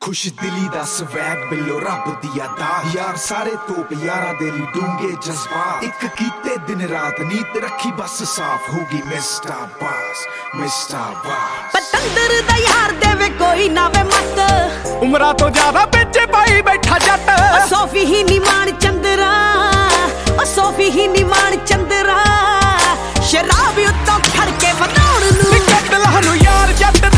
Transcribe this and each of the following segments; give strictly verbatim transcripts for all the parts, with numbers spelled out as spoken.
खुश दिली दा स्वैग बिलो रब दी अदा यार सारे तोप यारा दे ली डूंगे जज्बात एक कीते दिन रात नीत रखी बस साफ होगी मिस्टर बास मिस्टर बास पतंदर दा यार देवे कोई ना वे मत उमरा तो ज्यादा बेचे पाई बैठा जट सोफी ही निमान चंद्रा ओ सोफी ही निमान चंद्रा शराब उत्तों खड़ के बनाउण नू जट लहनु यार जट दे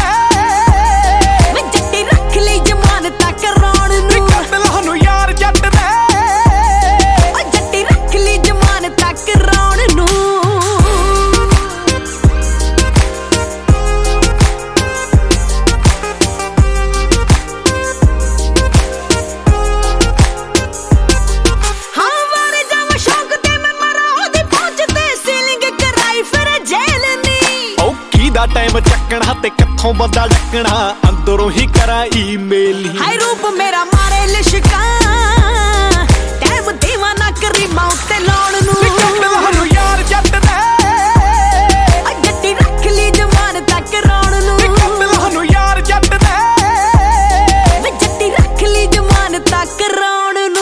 टाइम चकना ते कथों बंदा डकना अंदरों ही करा ईमेल ही हाय रूप मेरा मारे लिशका टाइम देवा ना करी माउथ ते लाउण नू जट लहनु यार जट दे जट्टी रख ली जवान तक रौण नू जट लहनु यार जट दे जट्टी रख ली जवान तक रौण नू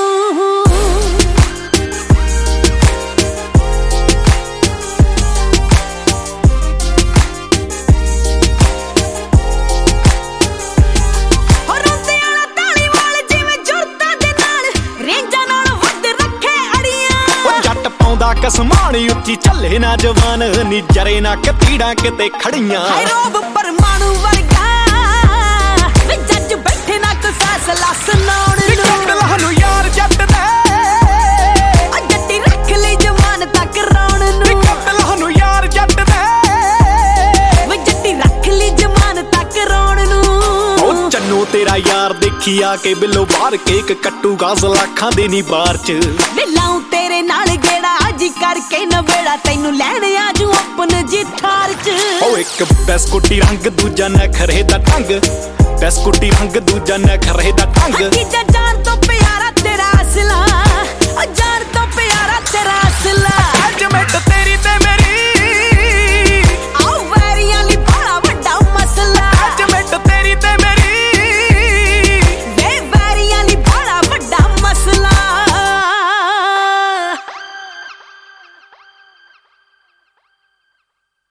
कसमानी उच्ची चले ना जवान नी जरे ना कतीड़ा किते खड़ियां हाय रोब परमाणु वर्गा वे जज बैठे ना कोई फैसला सुनाउण नू जट लहनु यार जट दे ओ जट्टी रख ली जवान तक रौण नू जट लहनु यार जट दे वे जट्टी रख ली जवान तक रौण नू ओ चन्नू तेरा यार देखी आके बिलो बाहर केक कट्टू गाज लाखां दे नी बार च वे लाऊं तेरे नाल गेड़ा जी करके नवेड़ा तैनू लैण आजू अपने जी थार च ओ एक बिस्कुटी रंग दूजा नखरे दा ढंग बिस्कुटी रंग दूजा नखरे दा ढंग तीजा जान तो पे